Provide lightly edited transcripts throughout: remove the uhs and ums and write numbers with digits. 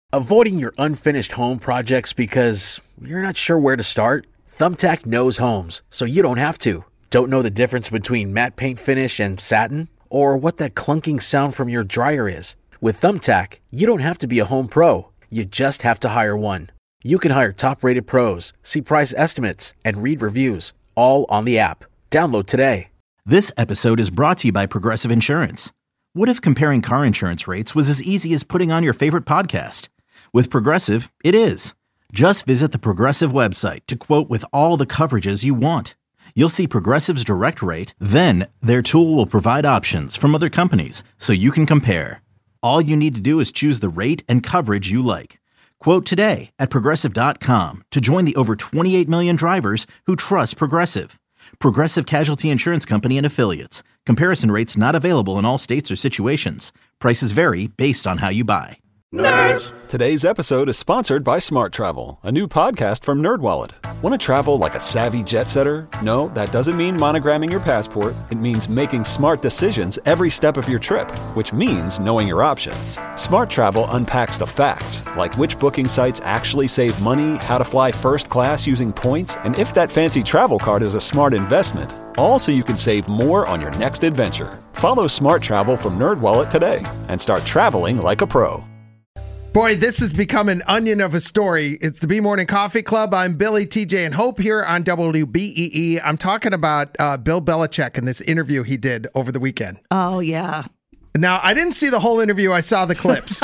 Avoiding your unfinished home projects because you're not sure where to start? Thumbtack knows homes, so you don't have to. Don't know the difference between matte paint finish and satin? Or what that clunking sound from your dryer is? With Thumbtack, you don't have to be a home pro. You just have to hire one. You can hire top-rated pros, see price estimates, and read reviews, all on the app. Download today. This episode is brought to you by Progressive Insurance. What if comparing car insurance rates was as easy as putting on your favorite podcast? With Progressive, it is. Just visit the Progressive website to quote with all the coverages you want. You'll see Progressive's direct rate, then their tool will provide options from other companies so you can compare. All you need to do is choose the rate and coverage you like. Quote today at Progressive.com to join the over 28 million drivers who trust Progressive. Progressive Casualty Insurance Company and Affiliates. Comparison rates not available in all states or situations. Prices vary based on how you buy. Nerds! Today's episode is sponsored by Smart Travel, a new podcast from NerdWallet. Want to travel like a savvy jet setter? No, that doesn't mean monogramming your passport. It means making smart decisions every step of your trip, which means knowing your options. Smart Travel unpacks the facts, like which booking sites actually save money, how to fly first class using points, and if that fancy travel card is a smart investment. All so you can save more on your next adventure. Follow Smart Travel from NerdWallet today and start traveling like a pro. Boy, this has become an onion of a story. It's the B Morning Coffee Club. I'm Billy, TJ, and Hope here on WBEE. I'm talking about Bill Belichick and this interview he did over the weekend. Oh, yeah. Now, I didn't see the whole interview. I saw the clips.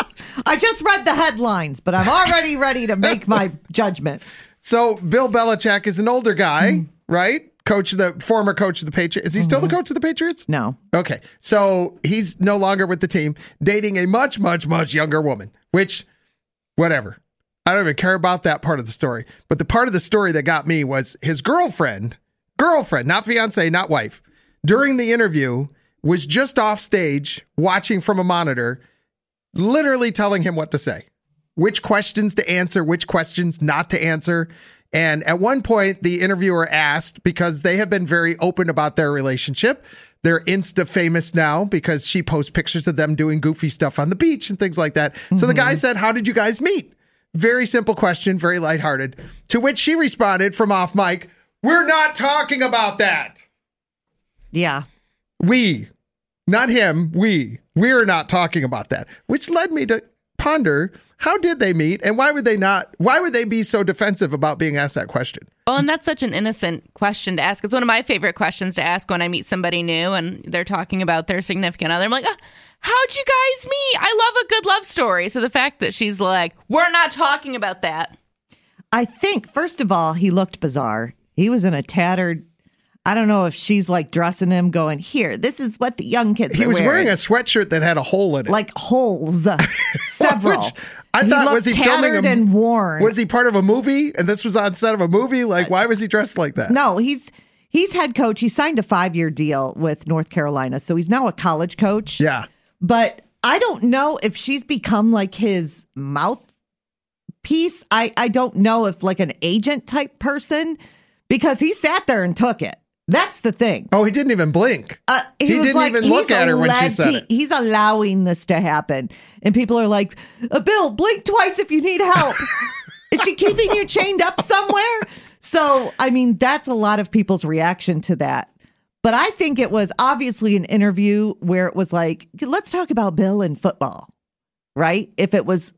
I just read the headlines, but I'm already ready to make my judgment. So, Bill Belichick is an older guy, right? Former coach of the Patriots. Is he still the coach of the Patriots? No. Okay. So he's no longer with the team, dating a much, much, much younger woman, which, whatever. I don't even care about that part of the story. But the part of the story that got me was his girlfriend, not fiance, not wife, during the interview was just off stage watching from a monitor, literally telling him what to say, which questions to answer, which questions not to answer. And at one point, the interviewer asked, because they have been very open about their relationship, they're Insta famous now because she posts pictures of them doing goofy stuff on the beach and things like that. So the guy said, how did you guys meet? Very simple question, very lighthearted. To which she responded from off mic, we're not talking about that. Yeah. We, not him, we're not talking about that, which led me to ponder, how did they meet and why would they be so defensive about being asked that question? Well, and that's such an innocent question to ask. It's one of my favorite questions to ask when I meet somebody new and they're talking about their significant other. I'm like, how'd you guys meet? I love a good love story. So the fact that she's like, we're not talking about that. I think, first of all, he looked bizarre. He was in a tattered, I don't know if she's like dressing him going, here, this is what the young kids He are was wearing a sweatshirt that had a hole in it. Like holes. Several. Which I thought, was he filming and worn. Was he part of a movie? And this was on set of a movie? Like, why was he dressed like that? No, he's head coach. He signed a 5-year deal with North Carolina. So he's now a college coach. Yeah. But I don't know if she's become like his mouthpiece. I don't know if like an agent type person, because he sat there and took it. That's the thing. Oh, he didn't even blink. He didn't even look at her when she said it. He's allowing this to happen. And people are like, Bill, blink twice if you need help. Is she keeping you chained up somewhere? So, I mean, that's a lot of people's reaction to that. But I think it was obviously an interview where it was like, let's talk about Bill and football, right? If it was,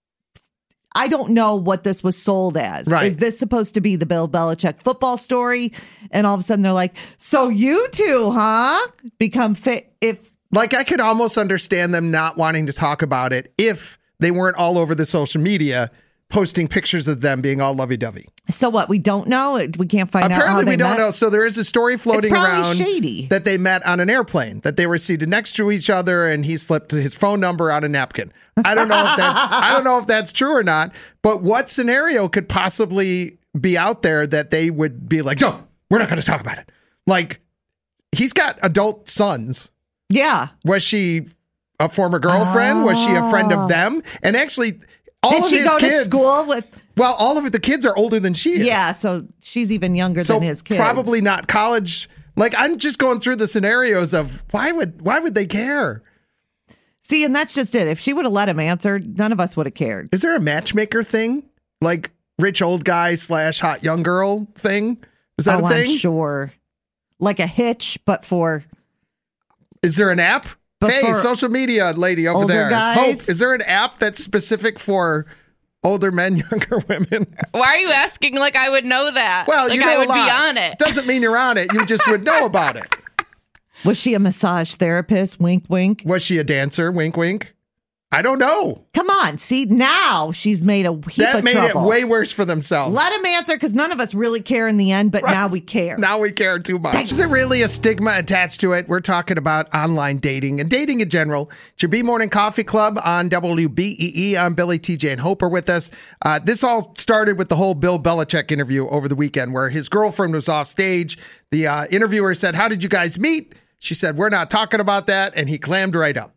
I don't know what this was sold as. Right. Is this supposed to be the Bill Belichick football story? And all of a sudden they're like, so you two, huh? Become fit. Like, I could almost understand them not wanting to talk about it if they weren't all over the social media posting pictures of them being all lovey-dovey. So what? We don't know. We can't find out how they met. Apparently we don't know. So there is a story floating around shady. that they met on an airplane, that they were seated next to each other and he slipped his phone number on a napkin. I don't know if that's true or not, but what scenario could possibly be out there that they would be like, no, we're not going to talk about it. Like, he's got adult sons. Yeah. Was she a former girlfriend? Was she a friend of them? And actually, did she go to school with? Well, all of the kids are older than she is. Yeah, so she's even younger than his kids. Probably not college. Like, I'm just going through the scenarios of why would they care? See, and that's just it. If she would have let him answer, none of us would have cared. Is there a matchmaker thing? Like rich old guy / hot young girl thing? Is that a thing? I'm sure. Like a Hitch, but for... Is there an app? But hey, for social media lady over older there. guys? Hope, is there an app that's specific for older men, younger women? Why are you asking like I would know that? Well, like you know I would a lot. be on it. Doesn't mean you're on it. You just would know about it. Was she a massage therapist? Wink, wink. Was she a dancer? Wink, wink. I don't know. Come on. See, now she's made a heap That of made trouble. it way worse for themselves. Let him answer because none of us really care in the end, but Right. now we care. Now we care too much. Is there really a stigma attached to it? We're talking about online dating and dating in general. It's your B Morning Coffee Club on WBEE. I'm Billy, TJ, and Hope are with us. This all started with the whole Bill Belichick interview over the weekend where his girlfriend was off stage. The interviewer said, "How did you guys meet?" She said, "We're not talking about that." And he clammed right up.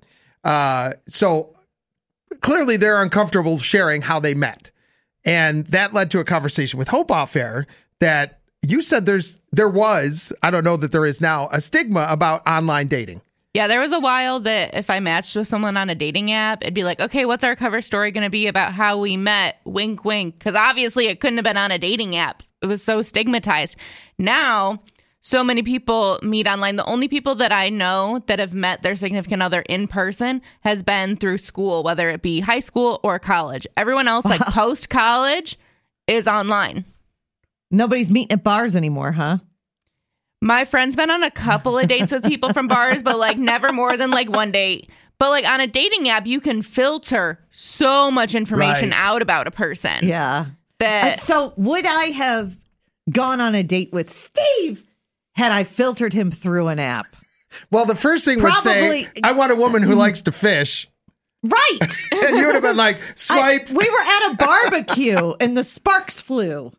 So clearly they're uncomfortable sharing how they met. And that led to a conversation with Hope off air that you said there was, I don't know that there is now, a stigma about online dating. Yeah, there was a while that if I matched with someone on a dating app, it'd be like, okay, what's our cover story going to be about how we met? Wink, wink. Because obviously it couldn't have been on a dating app. It was so stigmatized. Now, so many people meet online. The only people that I know that have met their significant other in person has been through school, whether it be high school or college. Everyone else, like post-college, is online. Nobody's meeting at bars anymore, huh? My friend's been on a couple of dates with people from bars, but like never more than like one date. But like on a dating app, you can filter so much information Right. out about a person. Yeah. That So would I have gone on a date with Steve had I filtered him through an app? Well, the first thing would say, Probably- I want a woman who likes to fish. Right. And you would have been like, swipe. We were at a barbecue and the sparks flew.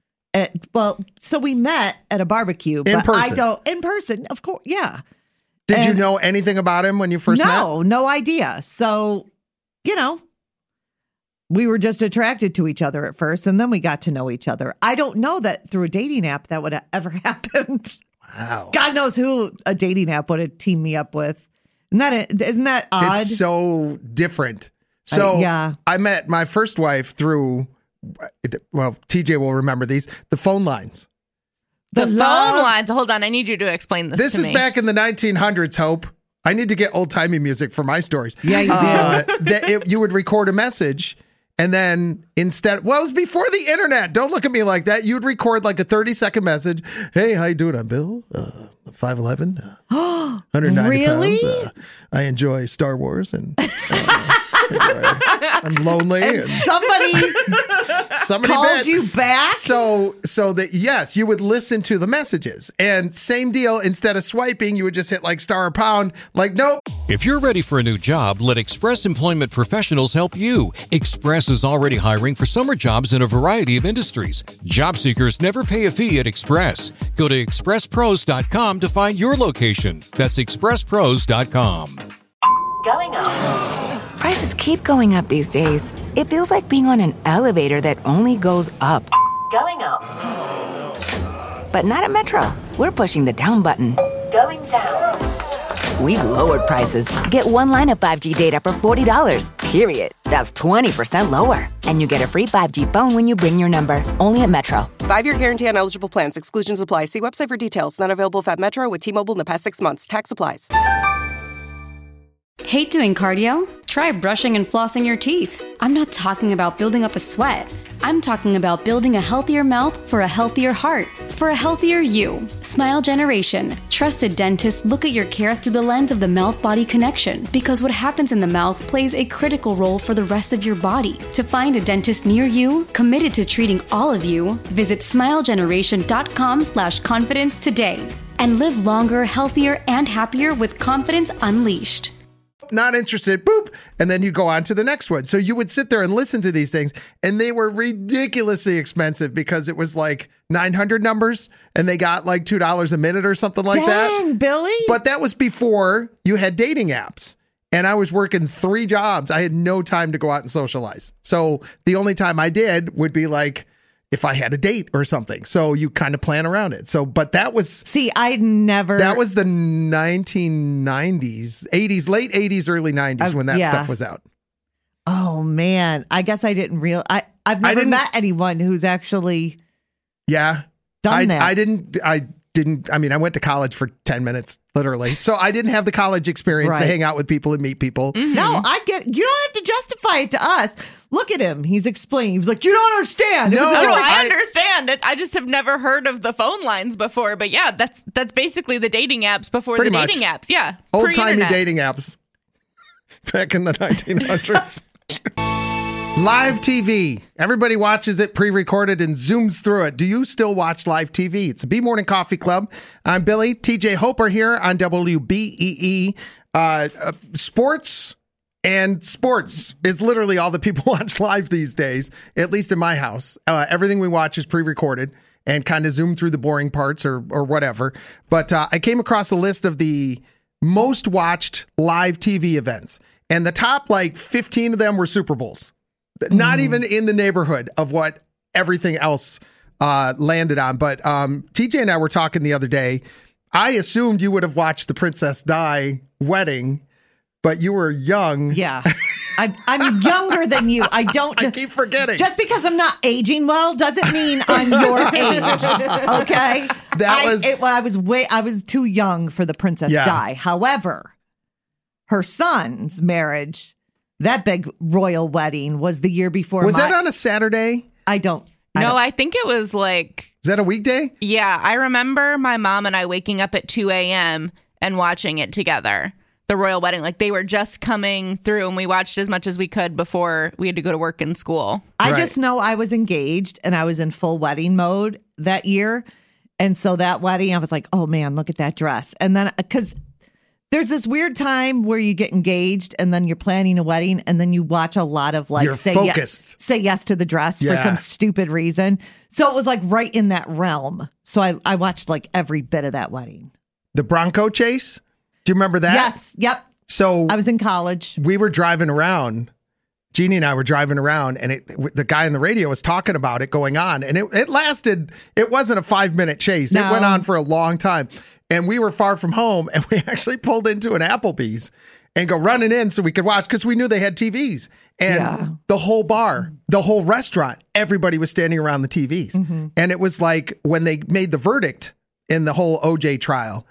So we met at a barbecue. In but person. in person, of course. Yeah. Did you and- know anything about him when you first met? No idea. So, we were just attracted to each other at first, and then we got to know each other. I don't know that through a dating app that would have ever happened. Wow. God knows who a dating app would have teamed me up with. Isn't that odd? It's so different. So yeah. I met my first wife through, well, TJ will remember these, the phone lines. the phone love- lines. Hold on, I need you to explain this. This to is me. back in the 1900s, Hope. I need to get old-timey music for my stories. Yeah, you do. You would record a message, and then it was before the internet. Don't look at me like that. You would record like a 30-second message. Hey, how you doing? I'm Bill, 5'11", 190 Really? pounds. I enjoy Star Wars, and I'm lonely. And And somebody somebody called bet. you back? So that, yes, you would listen to the messages, and same deal. Instead of swiping, you would just hit like star or pound. Like, nope. If you're ready for a new job, let Express Employment Professionals help you. Express is already hiring for summer jobs in a variety of industries. Job seekers never pay a fee at Express. Go to expresspros.com to find your location. That's expresspros.com. Going up. Prices keep going up these days. It feels like being on an elevator that only goes up. Going up. But not at Metro. We're pushing the down button. Going down. We've lowered prices. Get one line of 5G data for $40, period. That's 20% lower. And you get a free 5G phone when you bring your number. Only at Metro. 5-year guarantee on eligible plans. Exclusions apply. See website for details. Not available if at Metro with T-Mobile in the past 6 months. Tax applies. Hate doing cardio? Try brushing and flossing your teeth. I'm not talking about building up a sweat. I'm talking about building a healthier mouth for a healthier heart, for a healthier you. Smile Generation. Trusted dentists look at your care through the lens of the mouth-body connection because what happens in the mouth plays a critical role for the rest of your body. To find a dentist near you, committed to treating all of you, visit smilegeneration.com/confidence today and live longer, healthier, and happier with confidence unleashed. Not interested, boop. And then you go on to the next one. So you would sit there and listen to these things, and they were ridiculously expensive because it was like 900 numbers and they got like $2 a minute or something like that. Dang, Billy. But that was before you had dating apps. And I was working 3 jobs. I had no time to go out and socialize. So the only time I did would be like, if I had a date or something. So you kind of plan around it. So, but that was... See, I never... That was the 1990s, 80s, late 80s, early 90s when that stuff was out. Oh, man. I guess I didn't I've never met anyone who's actually done that. I didn't. I mean, I went to college for 10 minutes, literally. So I didn't have the college experience to hang out with people and meet people. Mm-hmm. No, I get it. You don't have to justify it to us. Look at him. He's explaining. He was like, you don't understand. I understand it. I just have never heard of the phone lines before. But yeah, that's basically the dating apps before Pretty the much. dating apps. Yeah. Old-timey dating apps back in the 1900s. Live TV. Everybody watches it pre-recorded and zooms through it. Do you still watch live TV? It's a B Morning Coffee Club. I'm Billy. TJ Hope are here on WBEE. Sports and sports is literally all that people watch live these days, at least in my house. Everything we watch is pre-recorded and kind of zoom through the boring parts or whatever. But I came across a list of the most watched live TV events, and the top 15 of them were Super Bowls. Not even in the neighborhood of what everything else landed on. But TJ and I were talking the other day. I assumed you would have watched the Princess Di wedding, but you were young. Yeah. I'm younger than you. I keep forgetting. Just because I'm not aging well doesn't mean I'm your age. Okay? I was too young for the Princess Di. However, her son's marriage, that big royal wedding, was the year before. Was that on a Saturday? I think it was Is that a weekday? Yeah, I remember my mom and I waking up at 2 a.m. and watching it together. The royal wedding. They were just coming through and we watched as much as we could before we had to go to work and school. I just know I was engaged and I was in full wedding mode that year. And so that wedding, I was like, oh man, look at that dress. And then, because there's this weird time where you get engaged and then you're planning a wedding and then you watch a lot of say yes to the dress for some stupid reason. So it was right in that realm. So I watched every bit of that wedding. The Bronco chase? Do you remember that? Yes. Yep. So I was in college. We were driving around. Jeannie and I were driving around and the guy on the radio was talking about it going on. And it lasted, it wasn't a 5-minute chase. No. It went on for a long time. And we were far from home, and we actually pulled into an Applebee's and go running in so we could watch because we knew they had TVs. And the whole bar, the whole restaurant, everybody was standing around the TVs. Mm-hmm. And it was like when they made the verdict in the whole OJ trial.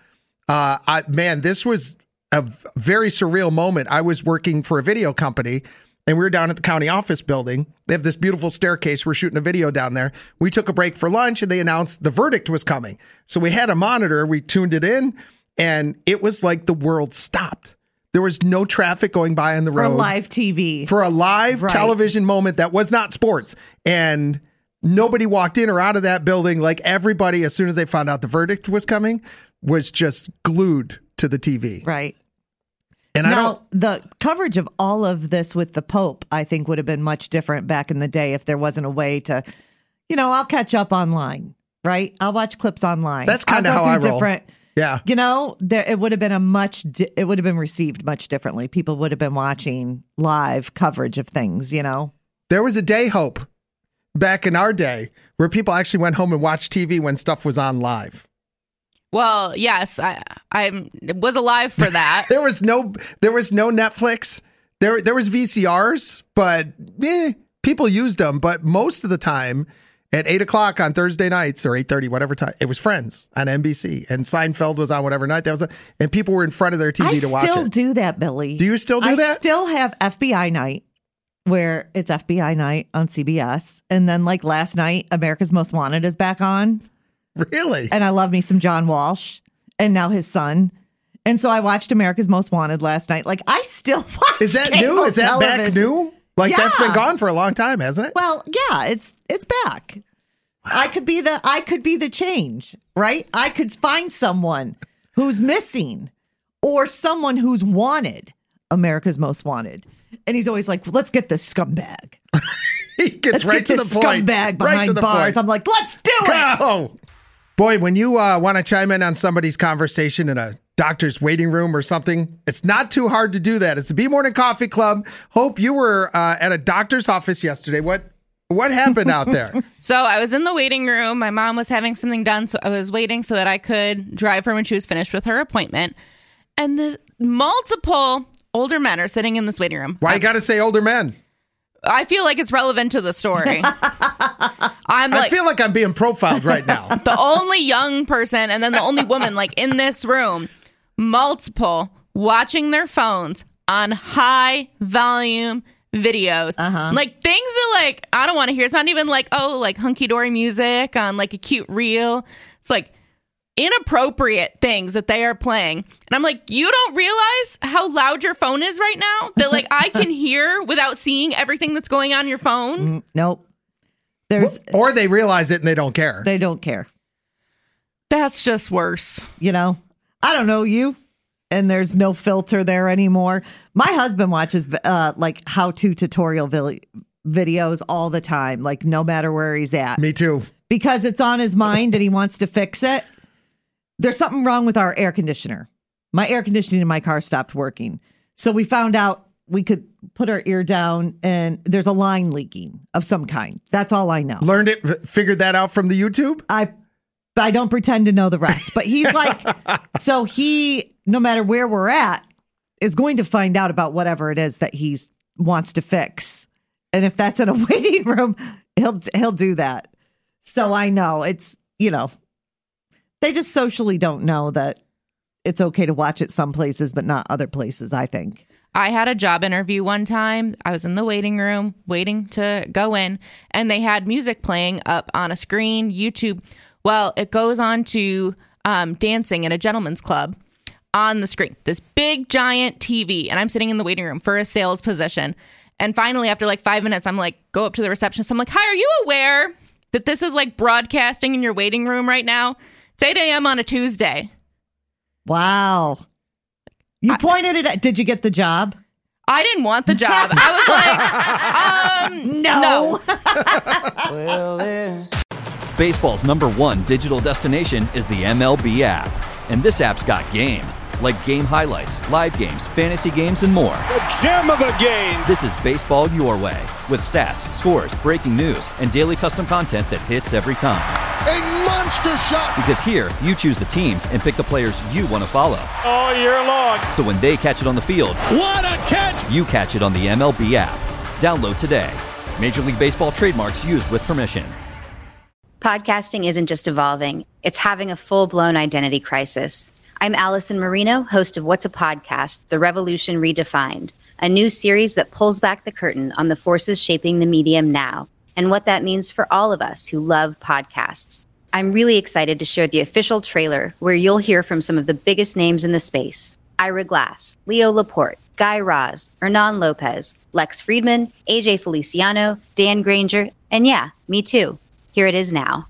This was a very surreal moment. I was working for a video company, and we were down at the county office building. They have this beautiful staircase. We're shooting a video down there. We took a break for lunch and they announced the verdict was coming. So we had a monitor. We tuned it in and it was like the world stopped. There was no traffic going by on the road. For live TV. For a live television moment that was not sports. And nobody walked in or out of that building. Everybody, as soon as they found out the verdict was coming, was just glued to the TV. Right. And now, the coverage of all of this with the Pope, I think, would have been much different back in the day if there wasn't a way to, I'll catch up online, right? I'll watch clips online. That's kind of how I roll. Yeah. It would have been it would have been received much differently. People would have been watching live coverage of things, There was a day, Hope, back in our day where people actually went home and watched TV when stuff was on live. Well, yes, I was alive for that. There was no Netflix. There was VCRs, but people used them. But most of the time, at 8:00 on Thursday nights or 8:30, whatever time, it was Friends on NBC, and Seinfeld was on whatever night that was, and people were in front of their TV to watch it. I still do that, Billy. Do you still do that? I still have FBI night, where it's FBI night on CBS, and then last night, America's Most Wanted is back on. Really? And I love me some John Walsh and now his son. And so I watched America's Most Wanted last night. I still watch Is that new? Is that television. back new? That's been gone for a long time, hasn't it? Well, yeah, it's back. Wow. I could be the change, right? I could find someone who's missing or someone who's wanted. America's Most Wanted. And he's always like, let's get this scumbag. He gets right to the point. Scumbag behind bars. Point. I'm like, let's do it. Go. Boy, when you want to chime in on somebody's conversation in a doctor's waiting room or something, it's not too hard to do that. It's the B Morning Coffee Club. Hope, you were at a doctor's office yesterday. What What happened out there? So I was in the waiting room. My mom was having something done, so I was waiting so that I could drive her when she was finished with her appointment. And the multiple older men are sitting in this waiting room. Why you got to say older men? I feel like it's relevant to the story. I feel like I'm being profiled right now. The only young person and then the only woman like in this room, multiple, watching their phones on high volume videos. Like things that like I don't want to hear. It's not even like, oh, like hunky-dory music on like a cute reel. It's like inappropriate things that they are playing. And I'm like, you don't realize how loud your phone is right now? That like I can hear without seeing everything that's going on your phone? Nope. Or they realize it and they don't care. They don't care. That's just worse. You know, I don't know you, and there's no filter there anymore. My husband watches like how-to tutorial videos all the time, like no matter where he's at. Me too. Because it's on his mind and he wants to fix it. There's something wrong with our air conditioner. My air conditioning in my car stopped working. So we found out we could put our ear down and there's a line leaking of some kind. That's all I know. Figured that out from the YouTube? I don't pretend to know the rest. But he's like, so he, no matter where we're at, is going to find out about whatever it is that he wants to fix. And if that's in a waiting room, he'll do that. So I know it's, you know, they just socially don't know that it's okay to watch it some places, but not other places, I think. I had a job interview one time. I was in the waiting room waiting to go in, and they had music playing up on a screen, YouTube. Well, it goes on to dancing in a gentleman's club on the screen, this big giant TV. And I'm sitting in the waiting room for a sales position. And finally, after like 5 minutes, I'm like, go up to the receptionist. I'm like, hi, are you aware that this is like broadcasting in your waiting room right now? It's 8 a.m. on a Tuesday. Wow. You pointed it at, did you get the job? I didn't want the job. I was like, no. Baseball's #1 digital destination is the MLB app. And this app's got game. Like game highlights, live games, fantasy games, and more. The gem of a game. This is baseball your way. With stats, scores, breaking news, and daily custom content that hits every time. A monster shot. Because here, you choose the teams and pick the players you want to follow. All year long. So when they catch it on the field, what a catch! You catch it on the MLB app. Download today. Major League Baseball trademarks used with permission. Podcasting isn't just evolving. It's having a full-blown identity crisis. I'm Allison Marino, host of What's a Podcast? The Revolution Redefined, a new series that pulls back the curtain on the forces shaping the medium now and what that means for all of us who love podcasts. I'm really excited to share the official trailer where you'll hear from some of the biggest names in the space. Ira Glass, Leo Laporte, Guy Raz, Hernan Lopez, Lex Friedman, AJ Feliciano, Dan Granger, and yeah, me too. Here it is now.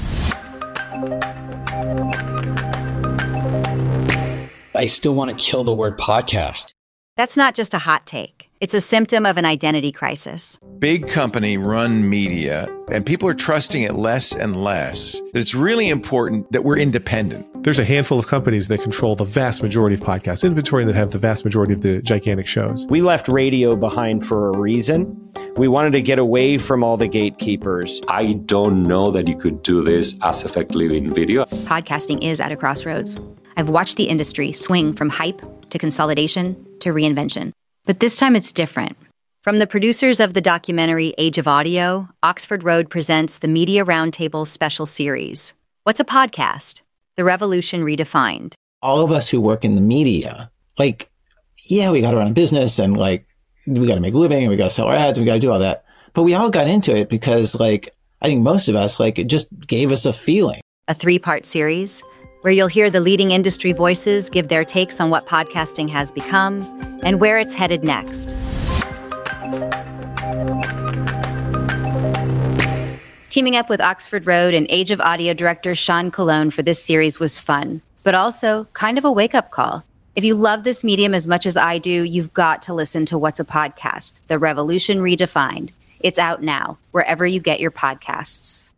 I still want to kill the word podcast. That's not just a hot take. It's a symptom of an identity crisis. Big company run media, and people are trusting it less and less. That it's really important that we're independent. There's a handful of companies that control the vast majority of podcast inventory that have the vast majority of the gigantic shows. We left radio behind for a reason. We wanted to get away from all the gatekeepers. I don't know that you could do this as effectively in video. Podcasting is at a crossroads. I've watched the industry swing from hype to consolidation to reinvention. But this time it's different. From the producers of the documentary Age of Audio, Oxford Road presents the Media Roundtable special series. What's a podcast? The Revolution Redefined. All of us who work in the media, like, yeah, we got to run a business and like, we got to make a living and we got to sell our ads and we got to do all that. But we all got into it because like, I think most of us, like, it just gave us a feeling. A 3-part series where you'll hear the leading industry voices give their takes on what podcasting has become and where it's headed next. Teaming up with Oxford Road and Age of Audio director Sean Colon for this series was fun, but also kind of a wake-up call. If you love this medium as much as I do, you've got to listen to What's a Podcast? The Revolution Redefined. It's out now, wherever you get your podcasts.